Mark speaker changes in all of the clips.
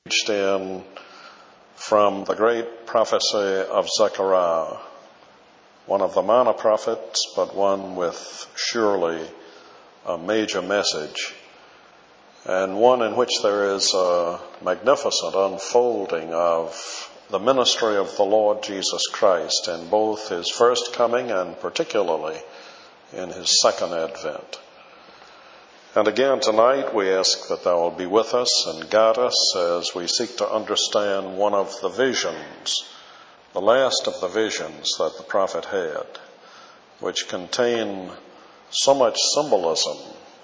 Speaker 1: in from the great prophecy of Zechariah, one of the minor prophets, but one with surely a major message, and one in which there is a magnificent unfolding of the ministry of the Lord Jesus Christ in both his first coming and particularly in his second advent. And again tonight we ask that thou will be with us and guide us as we seek to understand one of the visions, the last of the visions that the prophet had, which contain so much symbolism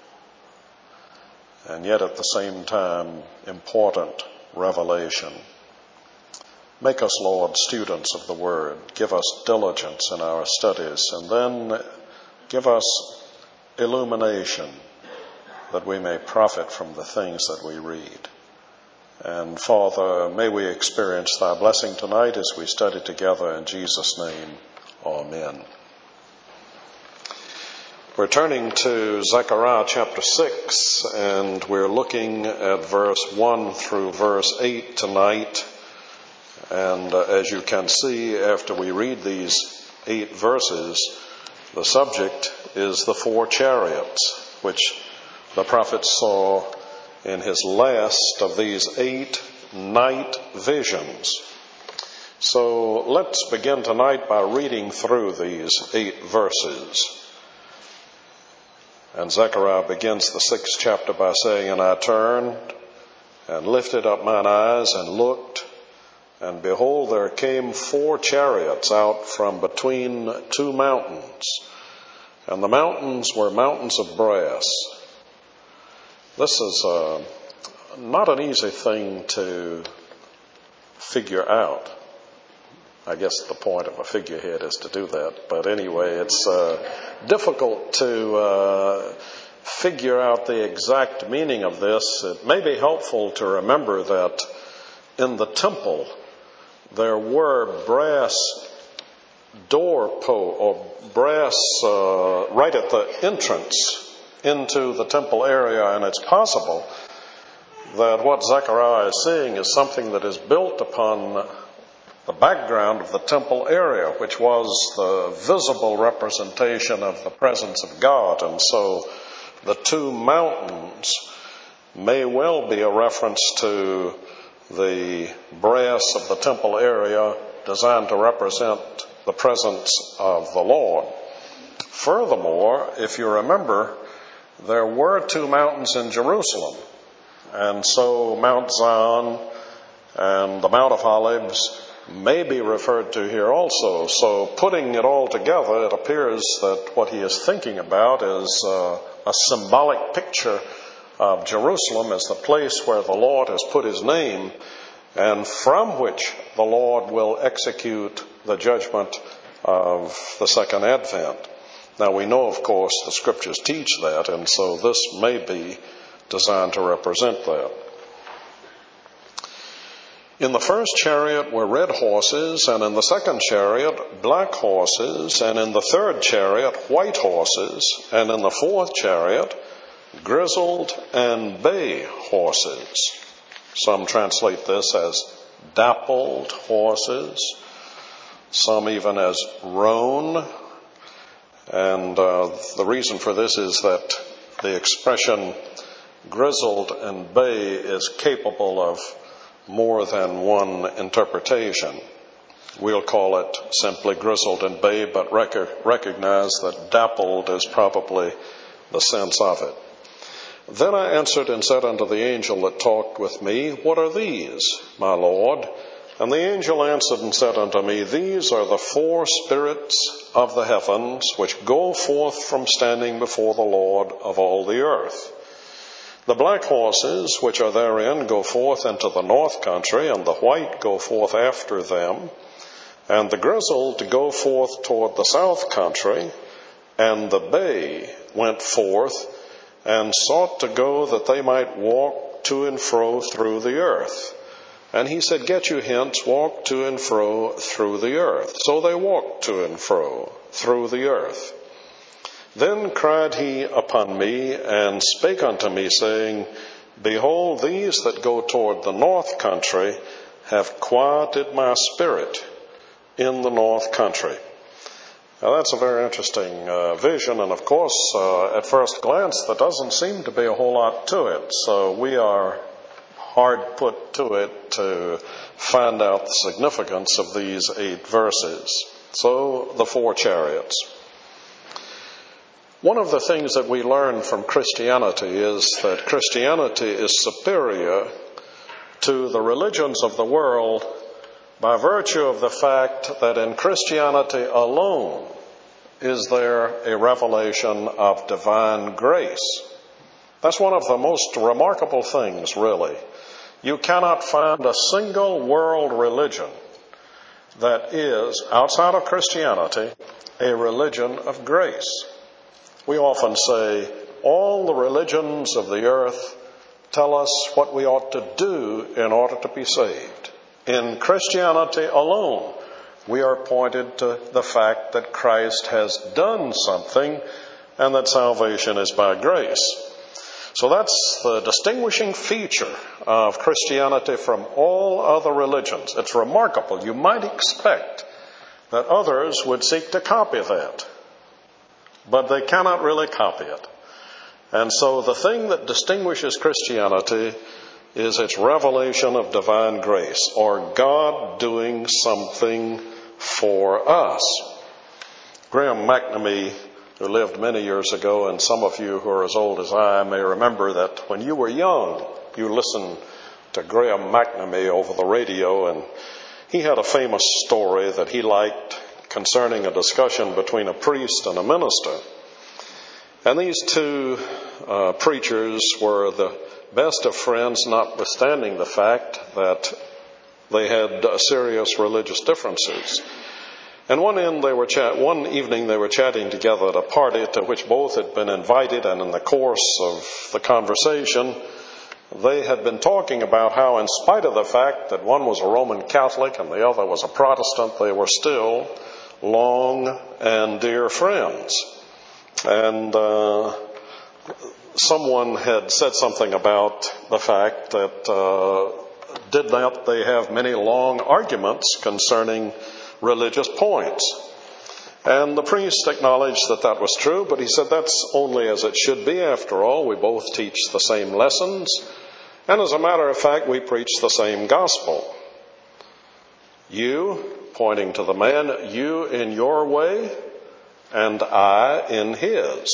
Speaker 1: and yet at the same time important revelation. Make us, Lord, students of the Word. Give us diligence in our studies, and then give us illumination that we may profit from the things that we read. And Father, may we experience thy blessing tonight as we study together in Jesus' name. Amen. We're turning to Zechariah chapter 6, and we're looking at verse 1 through verse 8 tonight. And as you can see, after we read these 8 verses, the subject is the 4 chariots, which the prophet saw in his last of these 8 night visions. So let's begin tonight by reading through these 8 verses. And Zechariah begins the 6th chapter by saying, "And I turned and lifted up mine eyes and looked, and behold, there came 4 chariots out from between 2 mountains, and the mountains were mountains of brass." This is not an easy thing to figure out. I guess the point of a figurehead is to do that. But anyway, it's difficult to figure out the exact meaning of this. It may be helpful to remember that in the temple there were brass brass right at the entrance into the temple area, and it's possible that what Zechariah is seeing is something that is built upon the background of the temple area, which was the visible representation of the presence of God. And so the 2 mountains may well be a reference to the brass of the temple area designed to represent the presence of the Lord. Furthermore, if you remember, there were 2 mountains in Jerusalem, and so Mount Zion and the Mount of Olives may be referred to here also. So putting it all together, it appears that what he is thinking about is a symbolic picture of Jerusalem as the place where the Lord has put his name and from which the Lord will execute the judgment of the second advent. Now we know, of course, the scriptures teach that, and so this may be designed to represent that. In the first chariot were red horses, and in the second chariot black horses, and in the third chariot white horses, and in the fourth chariot grizzled and bay horses. Some translate this as dappled horses, some even as roan. And the reason for this is that the expression grizzled and bay is capable of more than one interpretation. We'll call it simply grizzled and bay, but recognize that dappled is probably the sense of it. Then I answered and said unto the angel that talked with me, "What are these, my Lord?" And the angel answered and said unto me, "These are the 4 spirits of the heavens, which go forth from standing before the Lord of all the earth. The black horses which are therein go forth into the north country, and the white go forth after them, and the grizzled go forth toward the south country, and the bay went forth and sought to go that they might walk to and fro through the earth. And he said, Get you hence, walk to and fro through the earth. So they walked to and fro through the earth. Then cried he upon me, and spake unto me, saying, Behold, these that go toward the north country have quieted my spirit in the north country. Now that's a very interesting vision, and of course, at first glance, there doesn't seem to be a whole lot to it. So we are hard put to it to find out the significance of these 8 verses. So the 4 chariots. One of the things that we learn from Christianity is that Christianity is superior to the religions of the world by virtue of the fact that in Christianity alone is there a revelation of divine grace. That's one of the most remarkable things, really. You cannot find a single world religion that is, outside of Christianity, a religion of grace. We often say, all the religions of the earth tell us what we ought to do in order to be saved. In Christianity alone, we are pointed to the fact that Christ has done something and that salvation is by grace. So that's the distinguishing feature of Christianity from all other religions. It's remarkable. You might expect that others would seek to copy that, but they cannot really copy it. And so the thing that distinguishes Christianity is its revelation of divine grace, or God doing something for us. Graham McNamee, who lived many years ago, and some of you who are as old as I may remember that when you were young, you listened to Graham McNamee over the radio, and he had a famous story that he liked concerning a discussion between a priest and a minister. And these 2 preachers were the best of friends, notwithstanding the fact that they had serious religious differences. And one evening they were chatting together at a party to which both had been invited, and in the course of the conversation, they had been talking about how, in spite of the fact that one was a Roman Catholic and the other was a Protestant, they were still long and dear friends. And someone had said something about the fact that did not they have many long arguments concerning religious points. And the priest acknowledged that that was true, but he said that's only as it should be. After all, we both teach the same lessons, and as a matter of fact, we preach the same gospel. You, pointing to the man, you in your way, and I in his.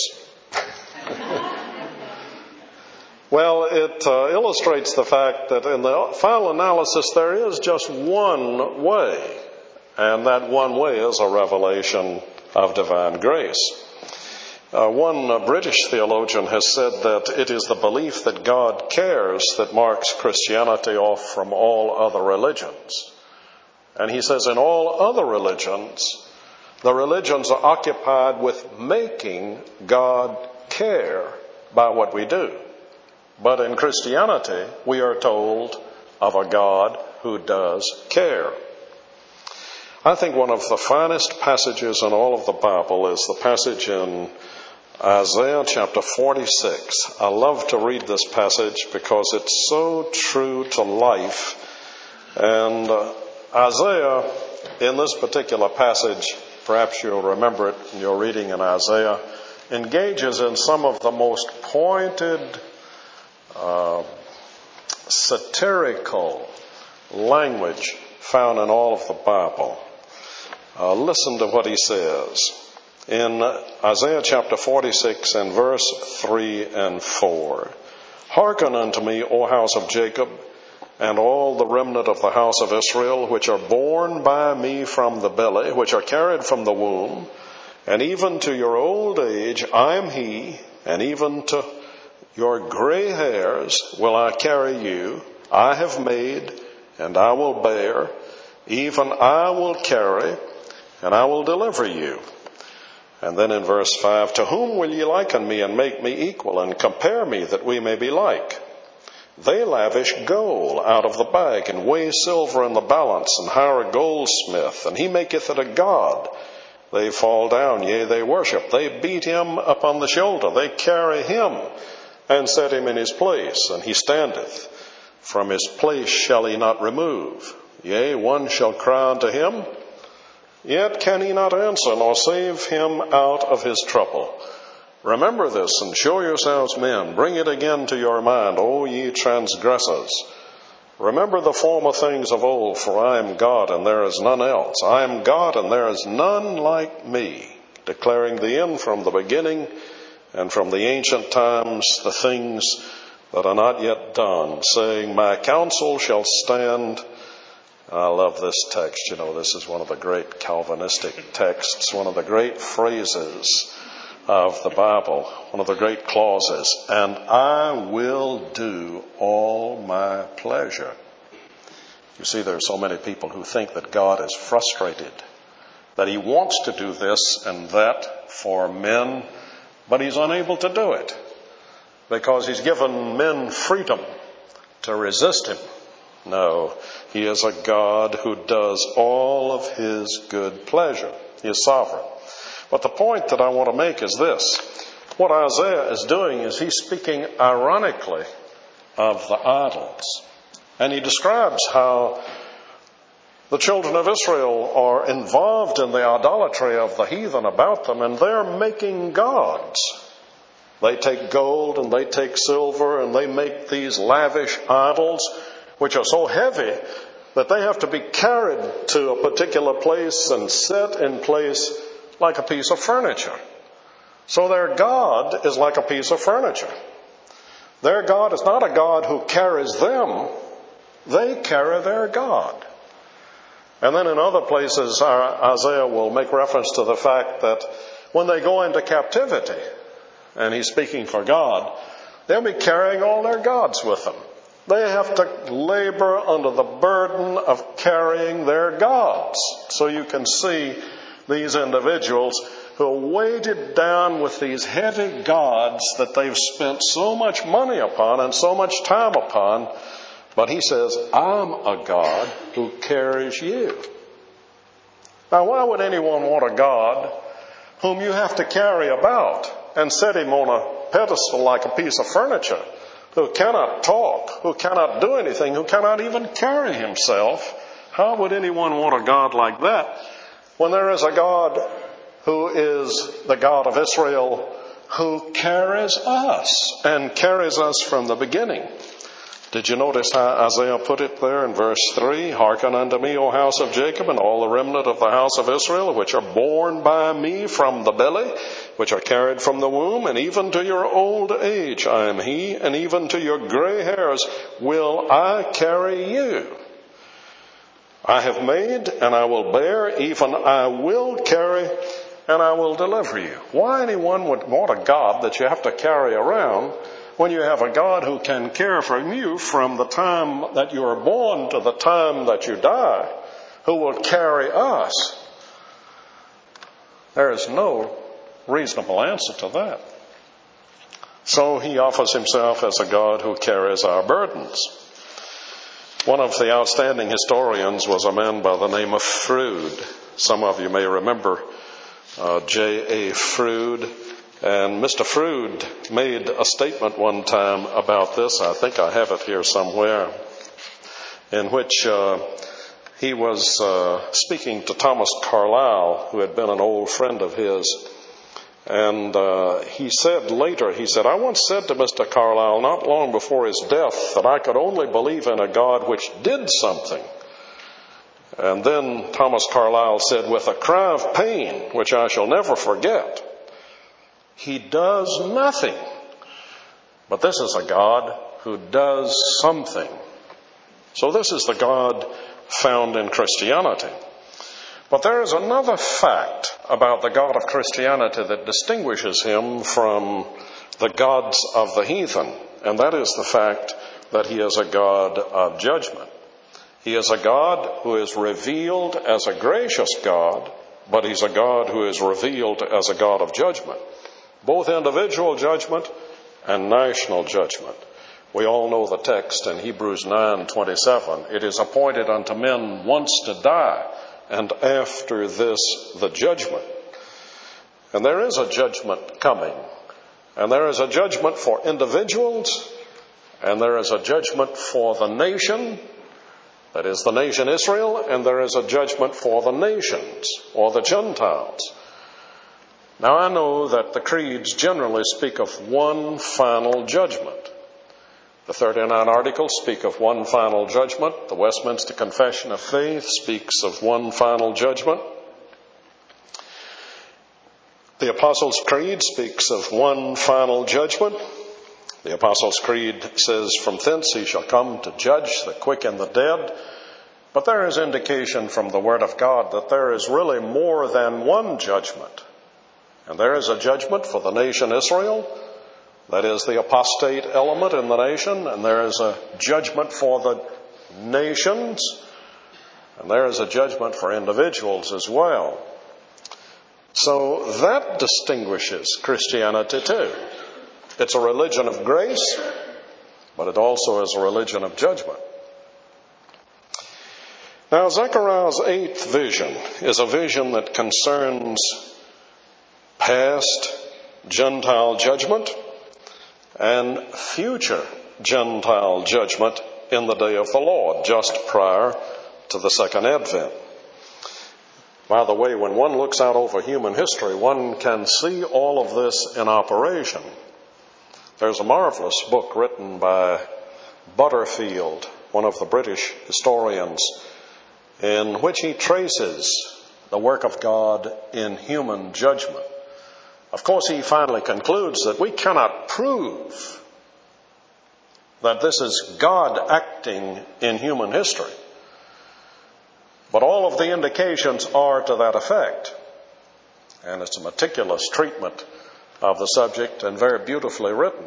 Speaker 1: Well, it illustrates the fact that in the final analysis there is just one way, and that one way is a revelation of divine grace. One British theologian has said that it is the belief that God cares that marks Christianity off from all other religions. And he says in all other religions, the religions are occupied with making God care by what we do. But in Christianity, we are told of a God who does care. I think one of the finest passages in all of the Bible is the passage in Isaiah chapter 46. I love to read this passage because it's so true to life. And Isaiah, in this particular passage, perhaps you'll remember it in your reading in Isaiah, engages in some of the most pointed, satirical language found in all of the Bible. Listen to what he says in Isaiah chapter 46 and verse 3 and 4. Hearken unto me, O house of Jacob, and all the remnant of the house of Israel, which are born by me from the belly, which are carried from the womb, and even to your old age I am he, and even to your gray hairs will I carry you. I have made, and I will bear, even I will carry, and I will deliver you. And then in verse 5, to whom will ye liken me and make me equal and compare me that we may be like? They lavish gold out of the bag and weigh silver in the balance and hire a goldsmith, and he maketh it a god. They fall down, yea, they worship. They beat him upon the shoulder. They carry him and set him in his place, and he standeth. From his place shall he not remove. Yea, one shall cry unto him, yet can he not answer, nor save him out of his trouble. Remember this, and show yourselves men. Bring it again to your mind, O ye transgressors. Remember the former things of old, for I am God, and there is none else. I am God, and there is none like me, declaring the end from the beginning, and from the ancient times the things that are not yet done, saying, my counsel shall stand. I love this text. You know, this is one of the great Calvinistic texts, one of the great phrases of the Bible, one of the great clauses, and I will do all my pleasure. You see, there are so many people who think that God is frustrated, that he wants to do this and that for men, but he's unable to do it because he's given men freedom to resist him. No, he is a God who does all of his good pleasure. He is sovereign. But the point that I want to make is this. What Isaiah is doing is he's speaking ironically of the idols. And he describes how the children of Israel are involved in the idolatry of the heathen about them, and they're making gods. They take gold and they take silver and they make these lavish idols which are so heavy that they have to be carried to a particular place and set in place like a piece of furniture. So their God is like a piece of furniture. Their God is not a God who carries them. They carry their God. And then in other places, Isaiah will make reference to the fact that when they go into captivity, and he's speaking for God, they'll be carrying all their gods with them. They have to labor under the burden of carrying their gods. So you can see these individuals who are weighted down with these heavy gods that they've spent so much money upon and so much time upon. But he says, I'm a God who carries you. Now, why would anyone want a God whom you have to carry about and set him on a pedestal like a piece of furniture, who cannot talk, who cannot do anything, who cannot even carry himself? How would anyone want a God like that when there is a God who is the God of Israel, who carries us and carries us from the beginning? Did you notice how Isaiah put it there in verse 3? Hearken unto me, O house of Jacob, and all the remnant of the house of Israel, which are born by me from the belly, which are carried from the womb, and even to your old age I am he, and even to your gray hairs will I carry you. I have made, and I will bear, even I will carry, and I will deliver you. Why anyone would want a God that you have to carry around when you have a God who can care for you from the time that you are born to the time that you die, who will carry us? There is no reasonable answer to that. So he offers himself as a God who carries our burdens. One of the outstanding historians was a man by the name of Froude. Some of you may remember J.A. Froude. And Mr. Froude made a statement one time about this. I think I have it here somewhere, in which he was speaking to Thomas Carlyle, who had been an old friend of his. And he said later, I once said to Mr. Carlyle not long before his death that I could only believe in a God which did something. And then Thomas Carlyle said, with a cry of pain, which I shall never forget, he does nothing. But this is a God who does something. So this is the God found in Christianity. But there is another fact about the God of Christianity that distinguishes him from the gods of the heathen, and that is the fact that he is a God of judgment. He is a God who is revealed as a gracious God, but he's a God who is revealed as a God of judgment, both individual judgment and national judgment. We all know the text in Hebrews 9:27. It is appointed unto men once to die, and after this the judgment. And there is a judgment coming. And there is a judgment for individuals, and there is a judgment for the nation, that is the nation Israel, and there is a judgment for the nations, or the Gentiles. Now I know that the creeds generally speak of one final judgment. The 39 Articles speak of one final judgment. The Westminster Confession of Faith speaks of one final judgment. The Apostles' Creed speaks of one final judgment. The Apostles' Creed says, "From thence he shall come to judge the quick and the dead." But there is indication from the Word of God that there is really more than one judgment. And there is a judgment for the nation Israel, that is the apostate element in the nation, and there is a judgment for the nations, and there is a judgment for individuals as well. So that distinguishes Christianity too. It's a religion of grace, but it also is a religion of judgment. Now, Zechariah's 8th vision is a vision that concerns past Gentile judgment and future Gentile judgment in the day of the Lord, just prior to the second advent. By the way, when one looks out over human history, one can see all of this in operation. There's a marvelous book written by Butterfield, one of the British historians, in which he traces the work of God in human judgment. Of course, he finally concludes that we cannot prove that this is God acting in human history. But all of the indications are to that effect. And it's a meticulous treatment of the subject and very beautifully written.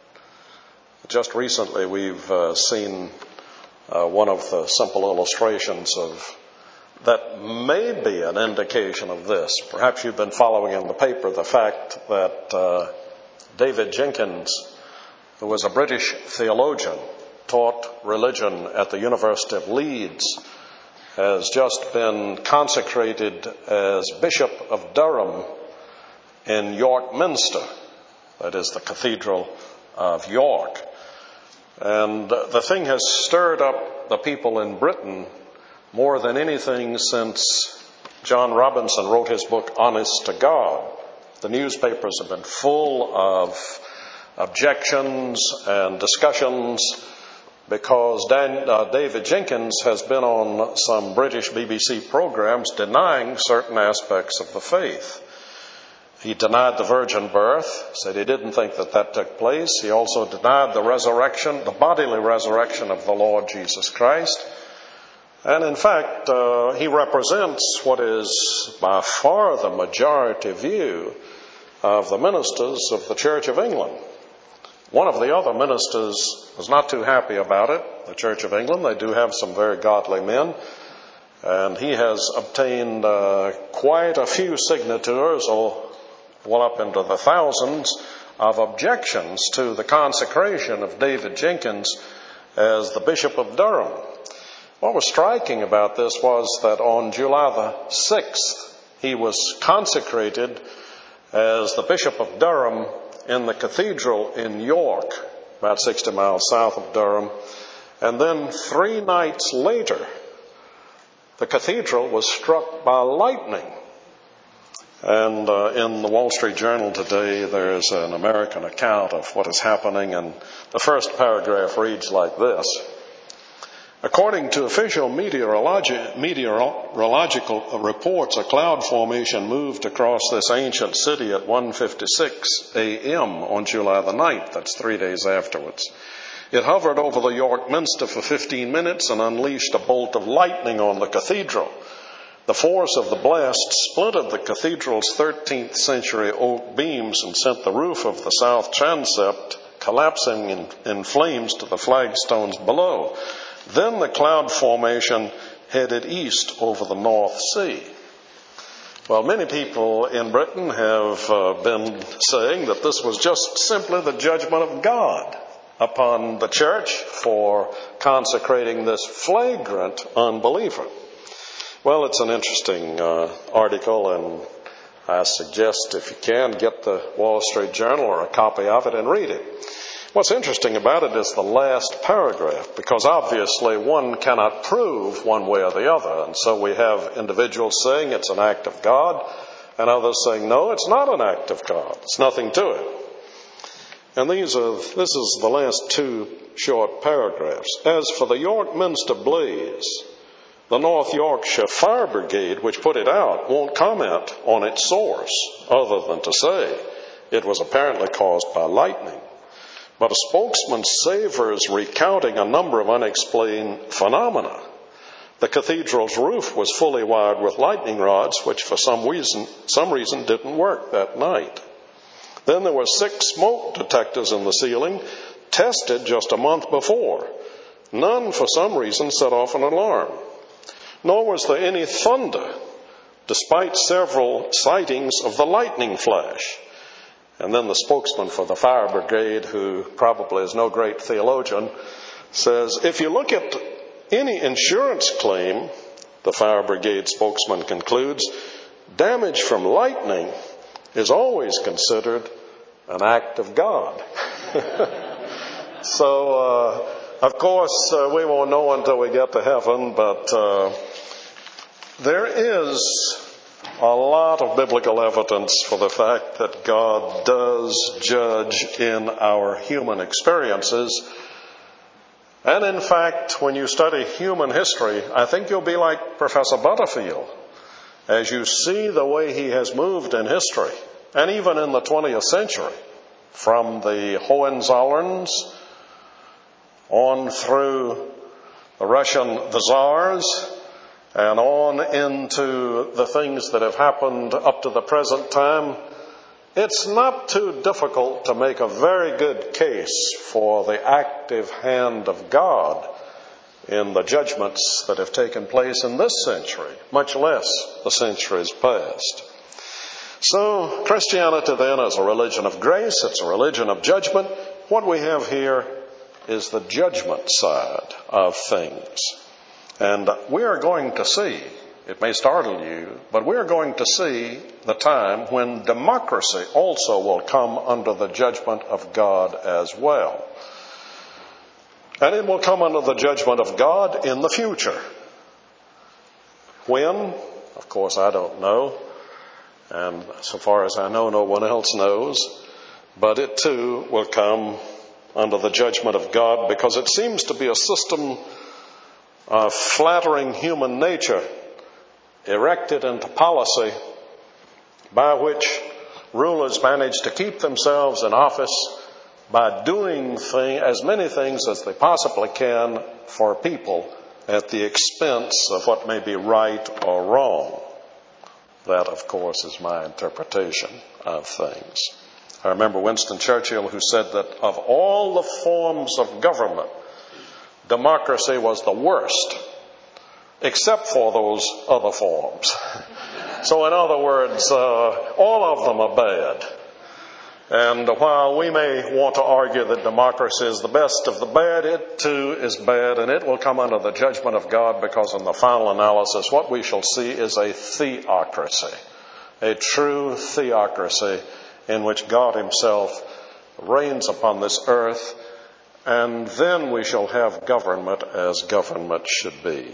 Speaker 1: Just recently we've seen one of the simple illustrations of that may be an indication of this. Perhaps you've been following in the paper the fact that David Jenkins, who was a British theologian, taught religion at the University of Leeds, has just been consecrated as Bishop of Durham in York Minster, that is the Cathedral of York. And the thing has stirred up the people in Britain more than anything since John Robinson wrote his book, Honest to God. The newspapers have been full of objections and discussions because David Jenkins has been on some British BBC programs denying certain aspects of the faith. He denied the virgin birth, said he didn't think that took place. He also denied the resurrection, the bodily resurrection of the Lord Jesus Christ. And in fact, he represents what is by far the majority view of the ministers of the Church of England. One of the other ministers was not too happy about it, the Church of England. They do have some very godly men. And he has obtained quite a few signatures, well up into the thousands, of objections to the consecration of David Jenkins as the Bishop of Durham. What was striking about this was that on July the 6th, he was consecrated as the Bishop of Durham in the cathedral in York, about 60 miles south of Durham. And then 3 nights later, the cathedral was struck by lightning. And in the Wall Street Journal today, there's an American account of what is happening, and the first paragraph reads like this. According to official meteorological reports, a cloud formation moved across this ancient city at 1:56 a.m. on July the 9th. That's 3 days afterwards. It hovered over the York Minster for 15 minutes and unleashed a bolt of lightning on the cathedral. The force of the blast splintered the cathedral's 13th century oak beams and sent the roof of the south transept collapsing in flames to the flagstones below. Then the cloud formation headed east over the North Sea. Well, many people in Britain have been saying that this was just simply the judgment of God upon the church for consecrating this flagrant unbeliever. Well, it's an interesting article, and I suggest if you can get the Wall Street Journal or a copy of it and read it. What's interesting about it is the last paragraph, because obviously one cannot prove one way or the other. And so we have individuals saying it's an act of God, and others saying, no, it's not an act of God. There's nothing to it. And this is the last two short paragraphs. As for the York Minster blaze, the North Yorkshire Fire Brigade, which put it out, won't comment on its source, other than to say it was apparently caused by lightning. But a spokesman savors recounting a number of unexplained phenomena. The cathedral's roof was fully wired with lightning rods, which for some reason didn't work that night. Then there were 6 smoke detectors in the ceiling, tested just a month before. None, for some reason, set off an alarm. Nor was there any thunder, despite several sightings of the lightning flash. And then the spokesman for the fire brigade, who probably is no great theologian, says, if you look at any insurance claim, the fire brigade spokesman concludes, damage from lightning is always considered an act of God. So, of course, we won't know until we get to heaven, but there is a lot of biblical evidence for the fact that God does judge in our human experiences. And in fact, when you study human history, I think you'll be like Professor Butterfield as you see the way he has moved in history, and even in the 20th century, from the Hohenzollerns on through the Tsars, and on into the things that have happened up to the present time. It's not too difficult to make a very good case for the active hand of God in the judgments that have taken place in this century, much less the centuries past. So Christianity then is a religion of grace. It's a religion of judgment. What we have here is the judgment side of things. And we are going to see, it may startle you, but we are going to see the time when democracy also will come under the judgment of God as well. And it will come under the judgment of God in the future. When? Of course, I don't know. And so far as I know, no one else knows. But it too will come under the judgment of God, because it seems to be a system of flattering human nature erected into policy by which rulers manage to keep themselves in office by doing as many things as they possibly can for people at the expense of what may be right or wrong. That, of course, is my interpretation of things. I remember Winston Churchill, who said that of all the forms of government, democracy was the worst, except for those other forms. So in other words, all of them are bad. And while we may want to argue that democracy is the best of the bad, it too is bad, and it will come under the judgment of God, because in the final analysis, what we shall see is a theocracy, a true theocracy in which God himself reigns upon this earth. And then we shall have government as government should be.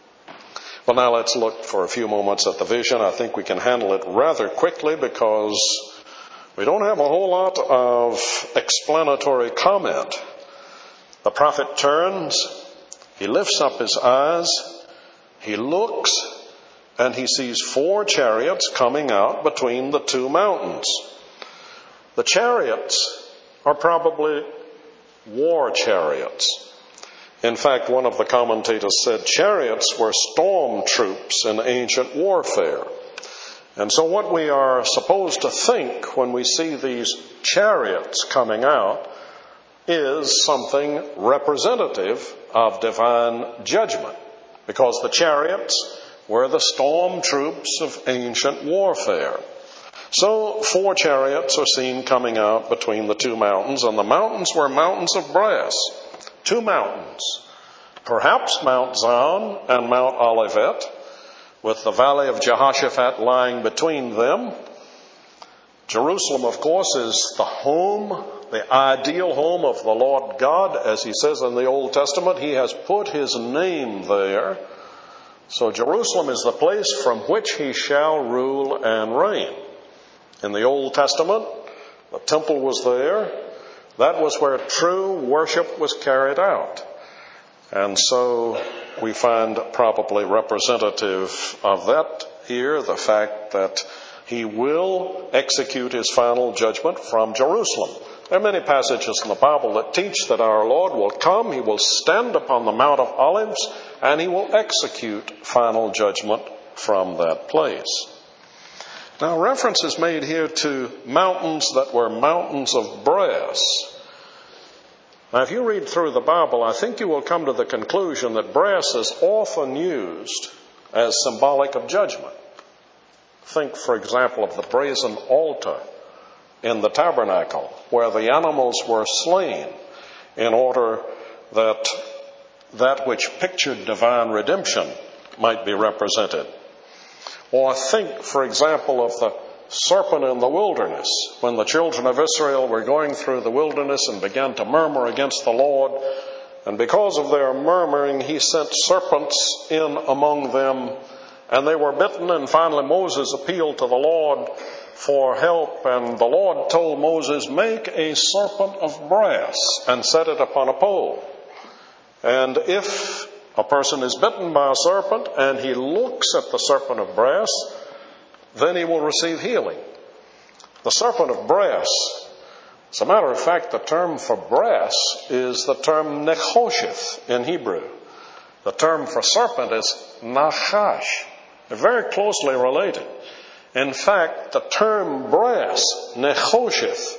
Speaker 1: Well, now let's look for a few moments at the vision. I think we can handle it rather quickly, because we don't have a whole lot of explanatory comment. The prophet turns, he lifts up his eyes, he looks, and he sees 4 chariots coming out between the 2 mountains. The chariots are probably war chariots. In fact, one of the commentators said chariots were storm troops in ancient warfare. And so what we are supposed to think when we see these chariots coming out is something representative of divine judgment, because the chariots were the storm troops of ancient warfare. So 4 chariots are seen coming out between the 2 mountains, and the mountains were mountains of brass. 2 mountains, perhaps Mount Zion and Mount Olivet, with the valley of Jehoshaphat lying between them. Jerusalem, of course, is the home, the ideal home of the Lord God. As he says in the Old Testament, he has put his name there. So Jerusalem is the place from which he shall rule and reign. In the Old Testament, the temple was there. That was where true worship was carried out. And so we find probably representative of that here the fact that he will execute his final judgment from Jerusalem. There are many passages in the Bible that teach that our Lord will come, he will stand upon the Mount of Olives, and he will execute final judgment from that place. Now, reference is made here to mountains that were mountains of brass. Now, if you read through the Bible, I think you will come to the conclusion that brass is often used as symbolic of judgment. Think, for example, of the brazen altar in the tabernacle, where the animals were slain in order that that which pictured divine redemption might be represented. Or think, for example, of the serpent in the wilderness, when the children of Israel were going through the wilderness and began to murmur against the Lord. And because of their murmuring, he sent serpents in among them, and they were bitten, and finally Moses appealed to the Lord for help, and the Lord told Moses, make a serpent of brass and set it upon a pole. And if a person is bitten by a serpent and he looks at the serpent of brass, then he will receive healing. The serpent of brass, as a matter of fact, the term for brass is the term nechosheth in Hebrew. The term for serpent is nachash. They're very closely related. In fact, the term brass, nechosheth,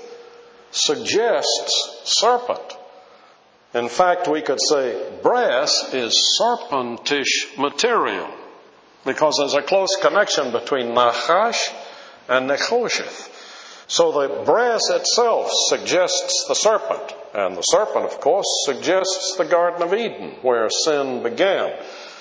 Speaker 1: suggests serpent. In fact, we could say brass is serpentish material because there's a close connection between nachash and nechosheth. So the brass itself suggests the serpent, and the serpent, of course, suggests the Garden of Eden, where sin began.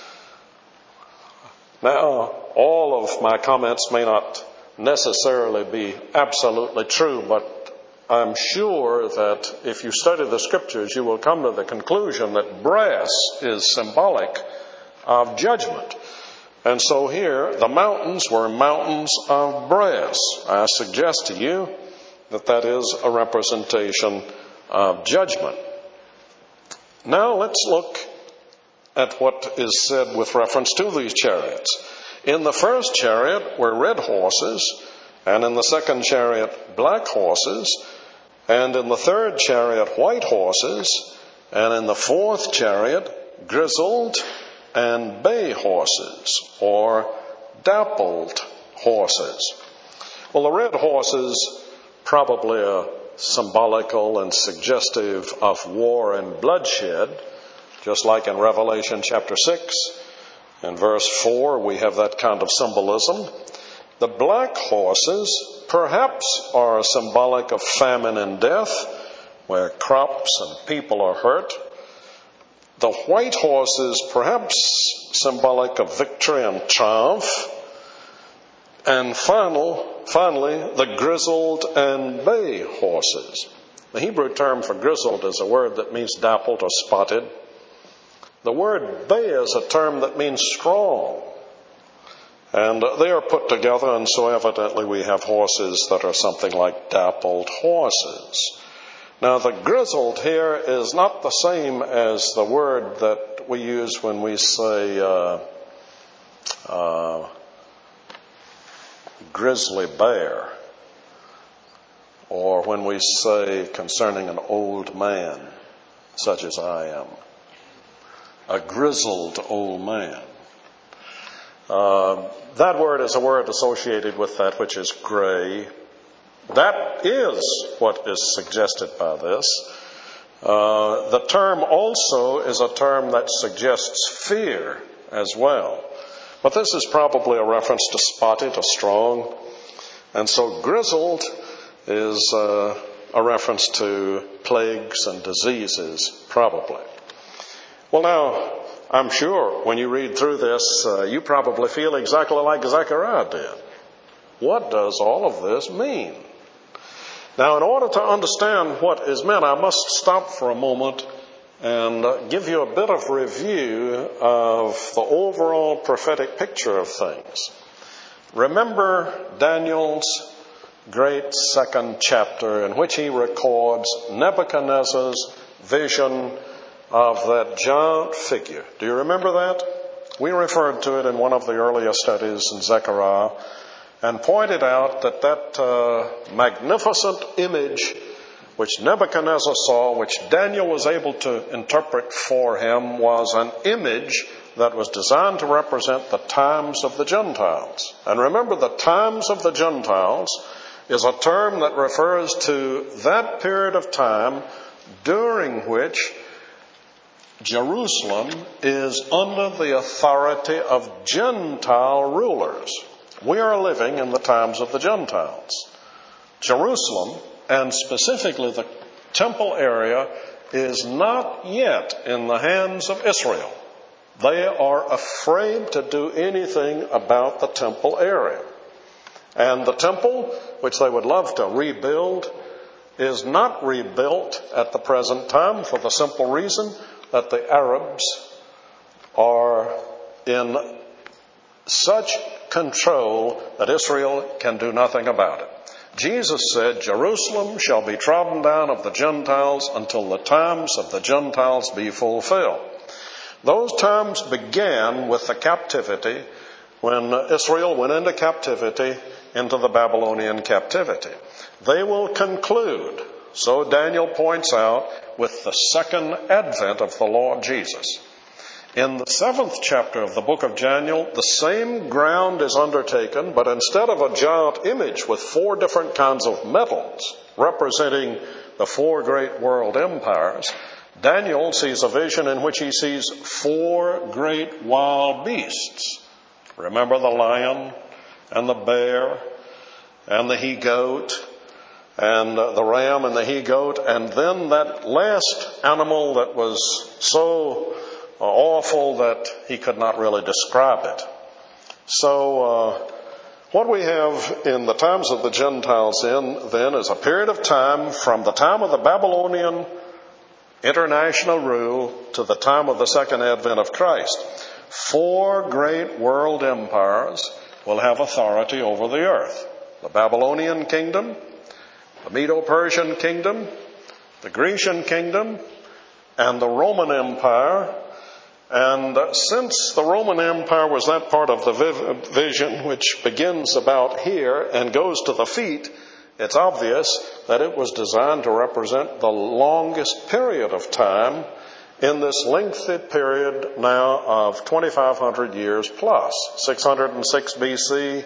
Speaker 1: Now, all of my comments may not necessarily be absolutely true, but I'm sure that if you study the Scriptures, you will come to the conclusion that brass is symbolic of judgment. And so here, the mountains were mountains of brass. I suggest to you that that is a representation of judgment. Now let's look at what is said with reference to these chariots. In the first chariot were red horses, and in the second chariot black horses, and in the third chariot white horses, and in the fourth chariot grizzled and bay horses, or dappled horses. Well, the red horses probably are symbolical and suggestive of war and bloodshed, just like in Revelation chapter 6. In verse 4, we have that kind of symbolism. The black horses perhaps are symbolic of famine and death, where crops and people are hurt. The white horses perhaps symbolic of victory and triumph. And finally, the grizzled and bay horses. The Hebrew term for grizzled is a word that means dappled or spotted. The word bay is a term that means strong. And they are put together, and so evidently we have horses that are something like dappled horses. Now, the grizzled here is not the same as the word that we use when we say grizzly bear, or when we say concerning an old man, such as I am, a grizzled old man. That word is a word associated with that which is gray. That is what is suggested by this. The term also is a term that suggests fear as well. But this is probably a reference to spotted or strong. And so grizzled is a reference to plagues and diseases, probably. Well, now, I'm sure when you read through this, you probably feel exactly like Zechariah did. What does all of this mean? Now, in order to understand what is meant, I must stop for a moment and give you a bit of review of the overall prophetic picture of things. Remember Daniel's great second chapter in which he records Nebuchadnezzar's vision of that giant figure. Do you remember that? We referred to it in one of the earlier studies in Zechariah and pointed out that magnificent image which Nebuchadnezzar saw, which Daniel was able to interpret for him, was an image that was designed to represent the times of the Gentiles. And remember, the times of the Gentiles is a term that refers to that period of time during which Jerusalem is under the authority of Gentile rulers. We are living in the times of the Gentiles. Jerusalem, and specifically the temple area, is not yet in the hands of Israel. They are afraid to do anything about the temple area. And the temple, which they would love to rebuild, is not rebuilt at the present time for the simple reason that the Arabs are in such control that Israel can do nothing about it. Jesus said, Jerusalem shall be trodden down of the Gentiles until the times of the Gentiles be fulfilled. Those times began with the captivity when Israel went into captivity, into the Babylonian captivity. They will conclude, so Daniel points out, with the second advent of the Lord Jesus. In the 7th chapter of the book of Daniel, the same ground is undertaken, but instead of a giant image with 4 different kinds of metals representing the 4 great world empires, Daniel sees a vision in which he sees 4 great wild beasts. Remember the lion and the bear and the he-goat and the ram and the he-goat, and then that last animal that was so awful that he could not really describe it. So what we have in the times of the Gentiles then is a period of time from the time of the Babylonian international rule to the time of the second advent of Christ. 4 great world empires will have authority over the earth. The Babylonian kingdom, the Medo-Persian kingdom, the Grecian kingdom, and the Roman Empire. And since the Roman Empire was that part of the vision which begins about here and goes to the feet, it's obvious that it was designed to represent the longest period of time in this lengthy period now of 2,500 years plus. 606 BC,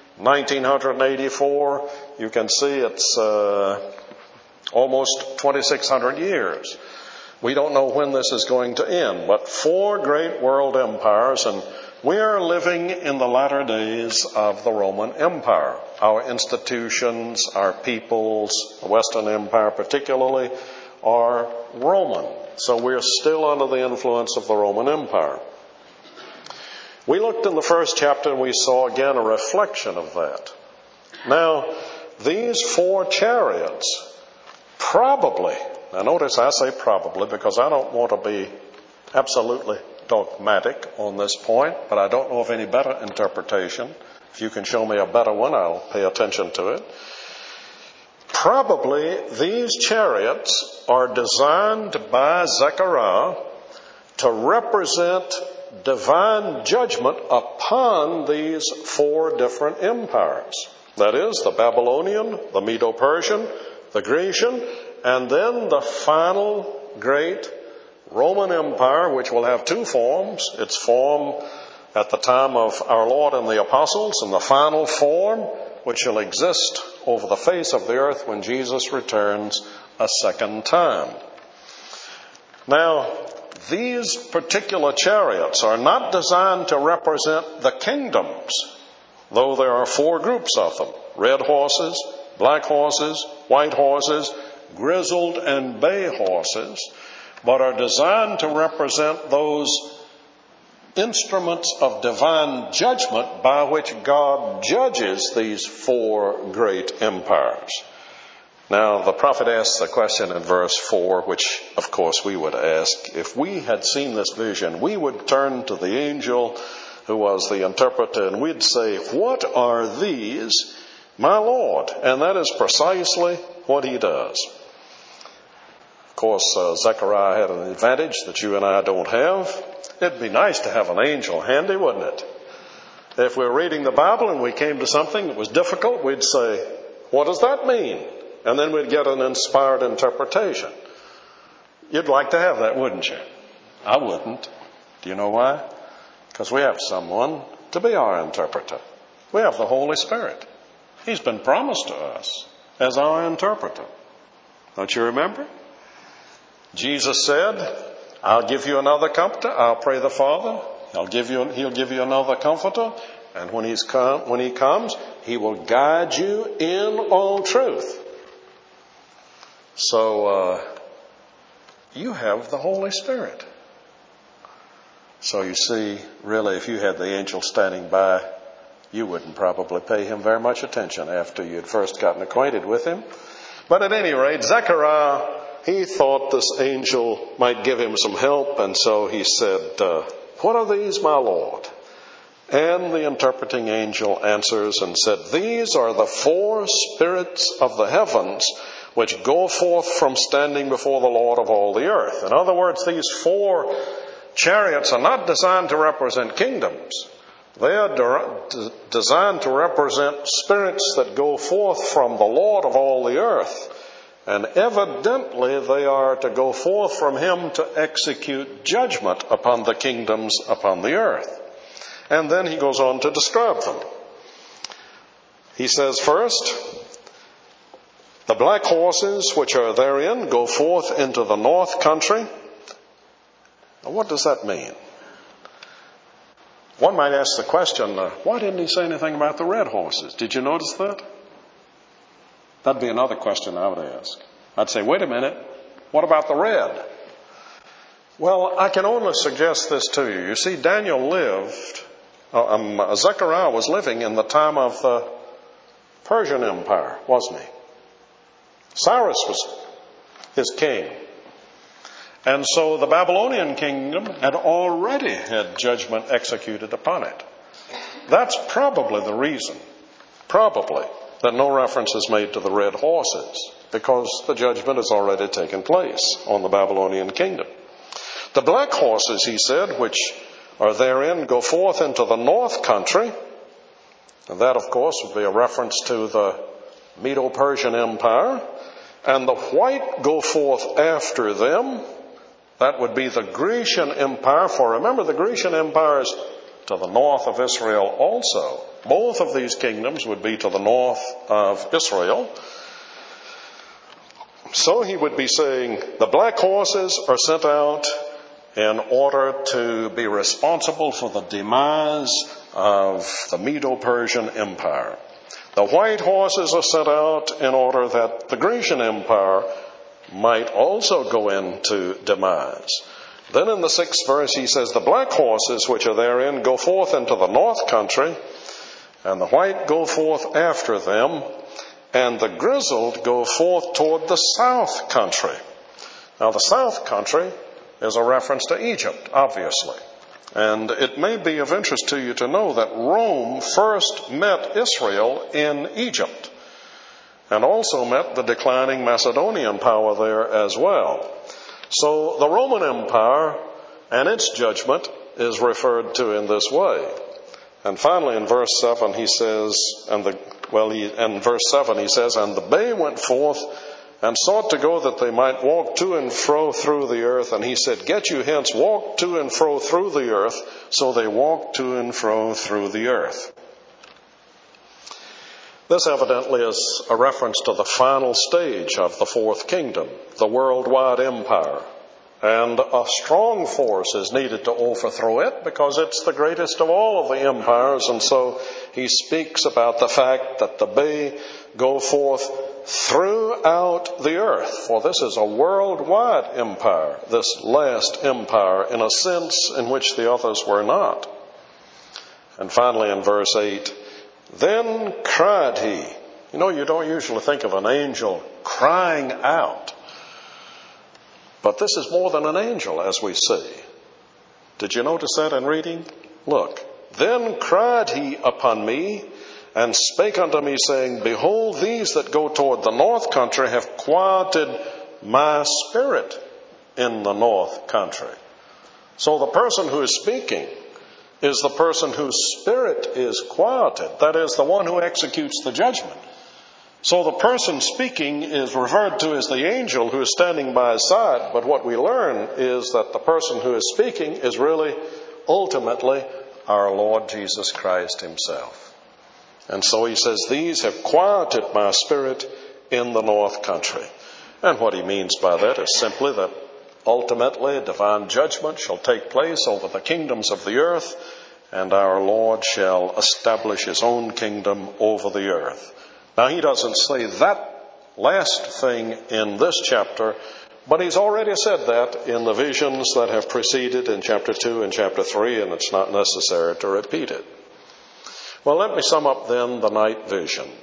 Speaker 1: 1984, you can see it's almost 2,600 years. We don't know when this is going to end, but 4 great world empires, and we are living in the latter days of the Roman Empire. Our institutions, our peoples, the Western Empire particularly, are Roman. So we're still under the influence of the Roman Empire. We looked in the first chapter and we saw again a reflection of that. Now, these 4 chariots probably, now notice I say probably because I don't want to be absolutely dogmatic on this point, but I don't know of any better interpretation. If you can show me a better one, I'll pay attention to it. Probably these chariots are designed by Zechariah to represent divine judgment upon these 4 different empires. That is, the Babylonian, the Medo-Persian, the Grecian, and then the final great Roman Empire, which will have 2 forms. Its form at the time of our Lord and the Apostles, and the final form which shall exist over the face of the earth when Jesus returns a second time. Now, these particular chariots are not designed to represent the kingdoms, though there are 4 groups of them: red horses, black horses, white horses, grizzled and bay horses, but are designed to represent those instruments of divine judgment by which God judges these 4 great empires. Now, the prophet asks the question in verse 4, which, of course, we would ask. If we had seen this vision, we would turn to the angel who was the interpreter, and we'd say, "What are these, my Lord?" And that is precisely what he does. Of course, Zechariah had an advantage that you and I don't have. It'd be nice to have an angel handy, wouldn't it? If we're reading the Bible and we came to something that was difficult, we'd say, "What does that mean?" And then we'd get an inspired interpretation. You'd like to have that, wouldn't you? I wouldn't. Do you know why? Because we have someone to be our interpreter. We have the Holy Spirit. He's been promised to us as our interpreter. Don't you remember? Jesus said, "I'll give you another comforter. I'll pray the Father. He'll give you another comforter. And when he comes, he will guide you in all truth." So, you have the Holy Spirit. So you see, really, if you had the angel standing by, you wouldn't probably pay him very much attention after you'd first gotten acquainted with him. But at any rate, Zechariah, he thought this angel might give him some help, and so he said, "What are these, my Lord?" And the interpreting angel answers and said, "These are the 4 spirits of the heavens which go forth from standing before the Lord of all the earth." In other words, these 4 chariots are not designed to represent kingdoms. They are designed to represent spirits that go forth from the Lord of all the earth. And evidently they are to go forth from him to execute judgment upon the kingdoms upon the earth. And then he goes on to describe them. He says, first, "The black horses which are therein go forth into the north country." Now, what does that mean? One might ask the question, why didn't he say anything about the red horses? Did you notice that? That'd be another question I would ask. I'd say, wait a minute, what about the red? Well, I can only suggest this to you. You see, Zechariah was living in the time of the Persian Empire, wasn't he? Cyrus was his king. And so the Babylonian kingdom had already had judgment executed upon it. That's probably the reason, that no reference is made to the red horses, because the judgment has already taken place on the Babylonian kingdom. "The black horses," he said, "which are therein go forth into the north country." And that, of course, would be a reference to the Medo-Persian Empire. "And the white go forth after them." That would be the Grecian Empire. For remember, the Grecian Empire is to the north of Israel also. Both of these kingdoms would be to the north of Israel. So he would be saying, the black horses are sent out in order to be responsible for the demise of the Medo-Persian Empire. The white horses are sent out in order that the Grecian Empire might also go into demise. Then in the 6th verse he says, "The black horses which are therein go forth into the north country, and the white go forth after them, and the grizzled go forth toward the south country." Now the south country is a reference to Egypt, obviously. And it may be of interest to you to know that Rome first met Israel in Egypt, and also met the declining Macedonian power there as well. So the Roman Empire and its judgment is referred to in this way. And finally in verse 7 he says, "And the bay went forth and sought to go that they might walk to and fro through the earth. And he said, Get you hence, walk to and fro through the earth. So they walked to and fro through the earth." This evidently is a reference to the final stage of the fourth kingdom, the worldwide empire. And a strong force is needed to overthrow it because it's the greatest of all of the empires. And so he speaks about the fact that the bay go forth throughout the earth. For this is a worldwide empire, this last empire, in a sense in which the others were not. And finally in verse 8, "Then cried he," You know, you don't usually think of an angel crying out. But this is more than an angel, as we see. Did you notice that in reading? Look. Then cried he upon me, and spake unto me, saying, Behold, these that go toward the north country have quieted my spirit in the north country. So the person who is speaking is the person whose spirit is quieted. That is, the one who executes the judgment. So the person speaking is referred to as the angel who is standing by his side. But what we learn is that the person who is speaking is really, ultimately, our Lord Jesus Christ himself. And so he says, These have quieted my spirit in the north country. And what he means by that is simply that ultimately divine judgment shall take place over the kingdoms of the earth, and our Lord shall establish his own kingdom over the earth. Now, he doesn't say that last thing in this chapter, but he's already said that in the visions that have preceded in chapter 2 and chapter 3, and it's not necessary to repeat it. Well, let me sum up then the night visions.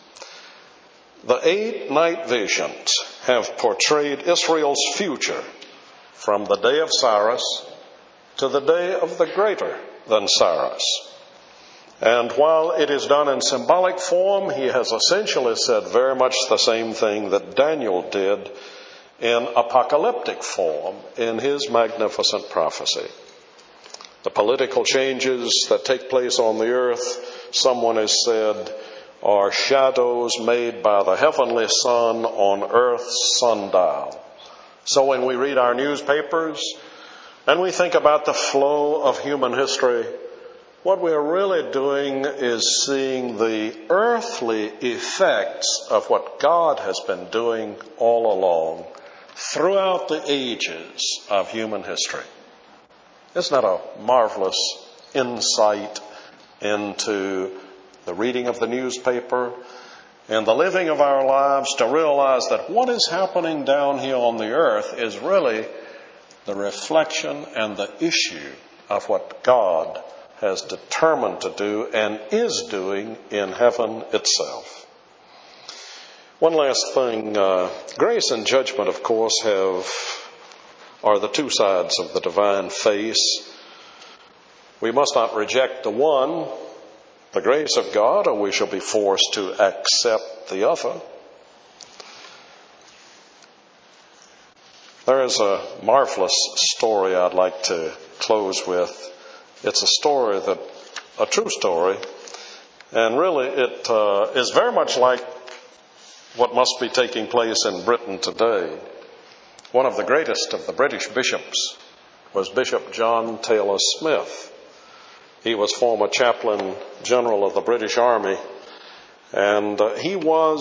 Speaker 1: The 8 night visions have portrayed Israel's future from the day of Cyrus to the day of the greater than Cyrus. And while it is done in symbolic form, he has essentially said very much the same thing that Daniel did in apocalyptic form in his magnificent prophecy. The political changes that take place on the earth, someone has said, are shadows made by the heavenly sun on earth's sundial. So when we read our newspapers and we think about the flow of human history, what we are really doing is seeing the earthly effects of what God has been doing all along throughout the ages of human history. Isn't that a marvelous insight into the reading of the newspaper and the living of our lives, to realize that what is happening down here on the earth is really the reflection and the issue of what God has determined to do and is doing in heaven itself. One last thing, grace and judgment, of course, are the two sides of the divine face. We must not reject the one, the grace of God, or we shall be forced to accept the other. There is a marvelous story I'd like to close with. It's a true story, and really it is very much like what must be taking place in Britain today. One of the greatest of the British bishops was Bishop John Taylor Smith. He was former chaplain general of the British Army, and he was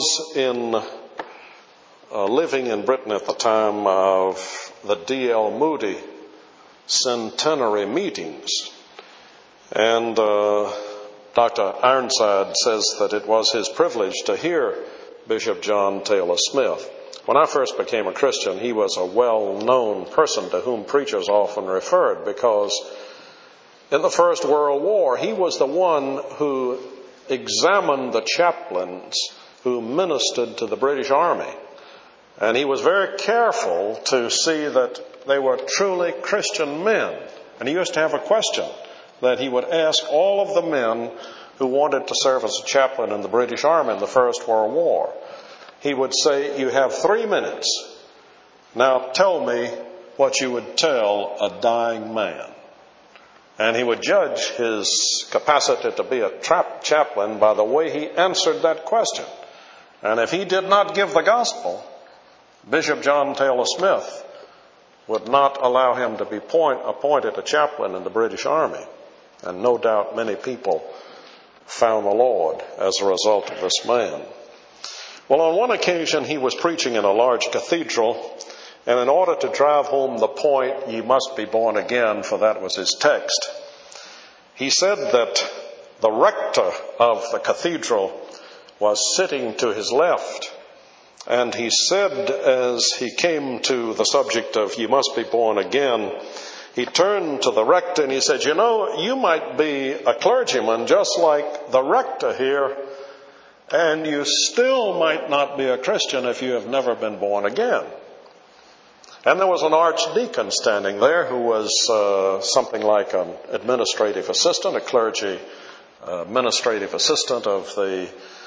Speaker 1: living in Britain at the time of the D.L. Moody centenary meetings. And Dr. Ironside says that it was his privilege to hear Bishop John Taylor Smith. When I first became a Christian, he was a well-known person to whom preachers often referred, because in the First World War, he was the one who examined the chaplains who ministered to the British Army. And he was very careful to see that they were truly Christian men. And he used to have a question that he would ask all of the men who wanted to serve as a chaplain in the British Army in the First World War. He would say, "You have 3 minutes. Now tell me what you would tell a dying man." And he would judge his capacity to be a chaplain by the way he answered that question. And if he did not give the gospel, Bishop John Taylor Smith would not allow him to be appointed a chaplain in the British Army. And no doubt many people found the Lord as a result of this man. Well, on one occasion he was preaching in a large cathedral, and in order to drive home the point, "You must be born again," for that was his text, he said that the rector of the cathedral was sitting to his left. And he said, as he came to the subject of "you must be born again," he turned to the rector and he said, "You know, you might be a clergyman just like the rector here, And you still might not be a Christian if you have never been born again. And there was an archdeacon standing there who was something like an administrative assistant, a clergy administrative assistant of the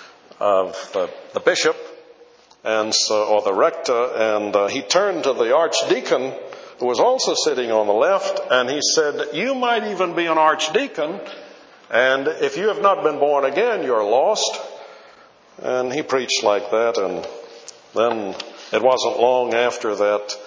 Speaker 1: bishop, and or the rector. And he turned to the archdeacon, who was also sitting on the left, and he said, "You might even be an archdeacon, and if you have not been born again, you're lost." And he preached like that, and then it wasn't long after that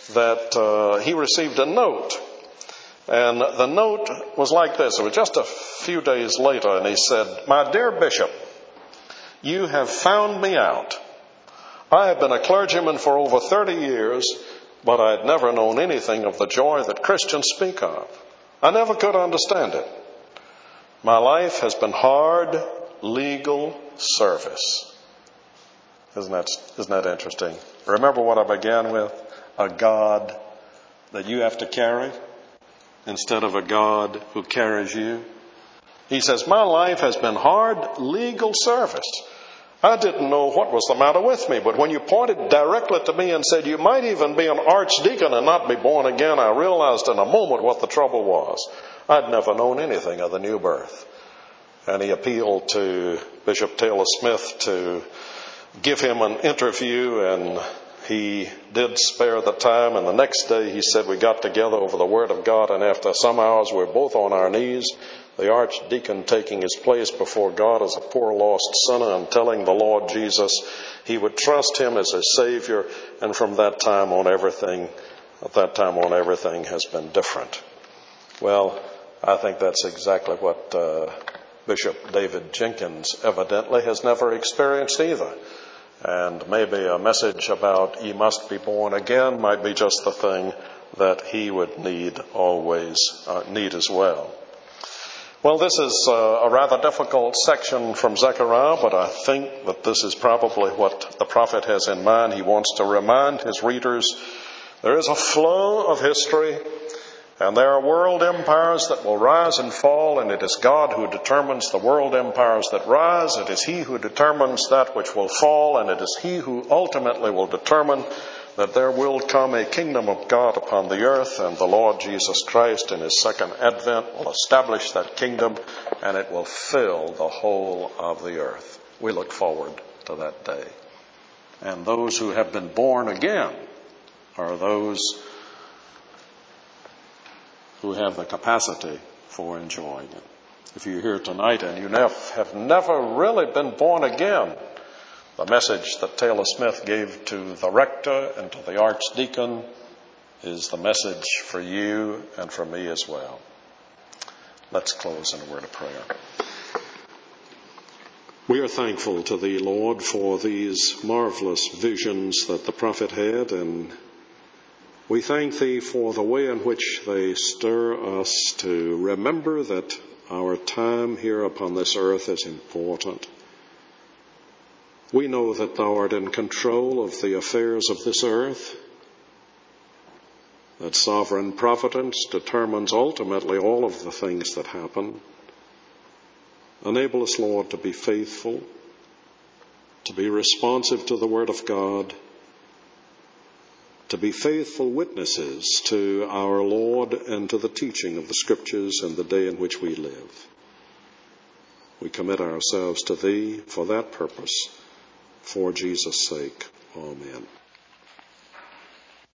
Speaker 1: he received a note. And the note was like this. It was just a few days later, and he said, "My dear Bishop, you have found me out. I have been a clergyman for over 30 years, but I had never known anything of the joy that Christians speak of. I never could understand it. My life has been hard, legal service." Isn't that interesting? Remember what I began with? A God that you have to carry instead of a God who carries you. He says, "My life has been hard, legal service. I didn't know what was the matter with me, but when you pointed directly to me and said you might even be an archdeacon and not be born again, I realized in a moment what the trouble was. I'd never known anything of the new birth." And he appealed to Bishop Taylor Smith to give him an interview, and he did spare the time. And the next day he said we got together over the Word of God, and after some hours we were both on our knees, the archdeacon taking his place before God as a poor lost sinner and telling the Lord Jesus he would trust him as his Savior. And from that time on everything has been different. Well, I think that's exactly what Bishop David Jenkins evidently has never experienced either. And maybe a message about "ye must be born again" might be just the thing that he would need as well. Well, this is a rather difficult section from Zechariah, but I think that this is probably what the prophet has in mind. He wants to remind his readers there is a flow of history, and there are world empires that will rise and fall, and it is God who determines the world empires that rise. It is he who determines that which will fall, and it is he who ultimately will determine that there will come a kingdom of God upon the earth, and the Lord Jesus Christ in his second advent will establish that kingdom, and it will fill the whole of the earth. We look forward to that day. And those who have been born again are those who have the capacity for enjoying it. If you're here tonight and you have never really been born again, the message that Taylor Smith gave to the rector and to the archdeacon is the message for you and for me as well. Let's close in a word of prayer. We are thankful to thee, Lord, for these marvelous visions that the prophet had, and we thank thee for the way in which they stir us to remember that our time here upon this earth is important. We know that thou art in control of the affairs of this earth, that sovereign providence determines ultimately all of the things that happen. Enable us, Lord, to be faithful, to be responsive to the Word of God, to be faithful witnesses to our Lord and to the teaching of the Scriptures in the day in which we live. We commit ourselves to thee for that purpose, for Jesus' sake. Amen.